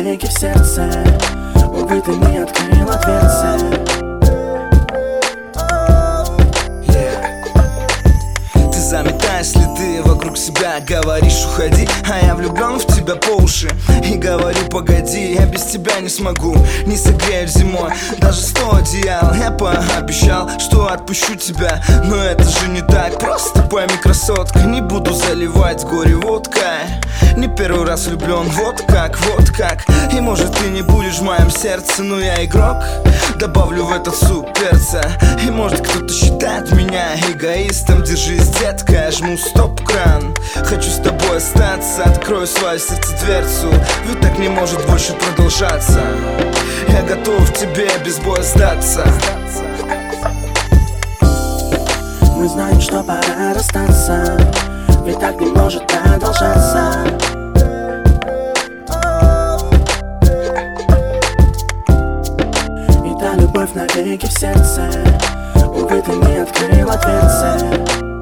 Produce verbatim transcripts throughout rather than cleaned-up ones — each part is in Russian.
навеки в сердце. Увы, ты не открыла дверцы. Заметай следы вокруг себя, говоришь уходи, а я влюблен в тебя по уши. И говорю погоди, я без тебя не смогу, не согрею зимой даже сто одеял. Я пообещал, что отпущу тебя, но это же не так. Просто пойми, красотка, не буду заливать горе водкой. Не первый раз влюблен, вот как, вот как. И может ты не будешь в моем сердце, но я игрок, добавлю в этот суп перца. И может кто-то считает меня эгоистом. Держись, детка, я жму стоп-кран. Хочу с тобой остаться, открою свое сердце дверцу, ведь так не может больше продолжаться. Я готов тебе без боя сдаться. Мы знаем, что пора расстаться, ведь так не может продолжаться. И та любовь навеки в сердце. Увы, ты не открыла дверцы.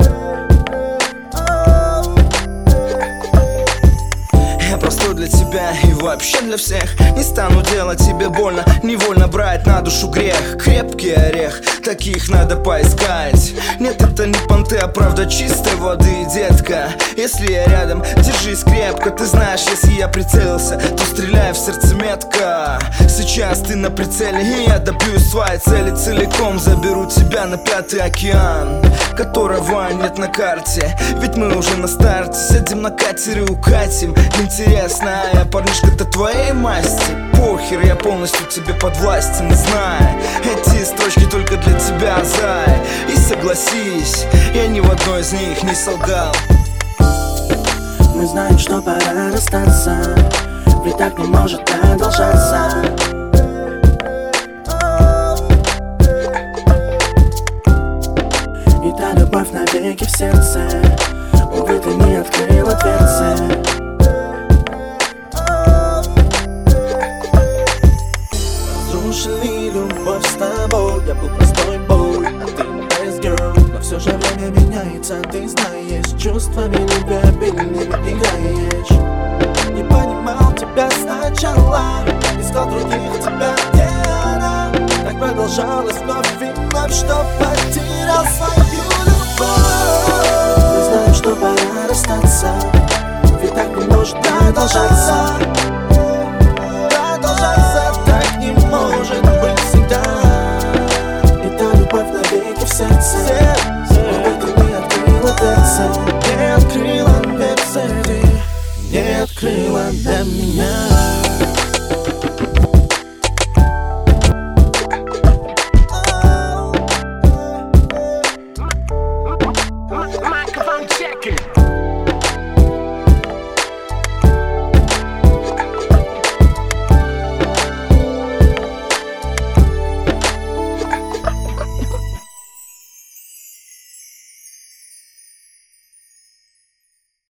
Простой для тебя и вообще для всех. Не стану делать тебе больно, невольно брать на душу грех. Крепкий орех, таких надо поискать. Нет, это не понты, а правда чистой воды, детка. Если я рядом, держись крепко. Ты знаешь, если я прицелился, то стреляю в сердце метко. Сейчас ты на прицеле, и я добьюсь своей цели целиком. Заберу тебя на пятый океан, которого нет на карте, ведь мы уже на старте. Сядем на катере, укатим. Интересная парнишка-то твоей масти. Похер, я полностью тебе подвластен. Знай, эти строчки только для тебя, зай. И согласись, я ни в одной из них не солгал. Мы знаем, что пора расстаться, ведь так не может продолжаться. И та любовь навеки в сердце. Увы, ты не открыла дверцы. Разрушили любовь с тобой. Я был простой бой, а ты nice girl. Но все же время меняется, ты знаешь. Чувствами любвеобильными играешь. Не понимал тебя сначала, искал других тебя, где она. Так продолжалось вновь и вновь, что потерял свою любовь. Мы знаем, что пора расстаться, ведь так не может продолжаться. Продолжаться так не может быть всегда. И та любовь навеки в сердце. Увы, ты не открыла дверцы. Не открыла дверцы. Не открыла для меня.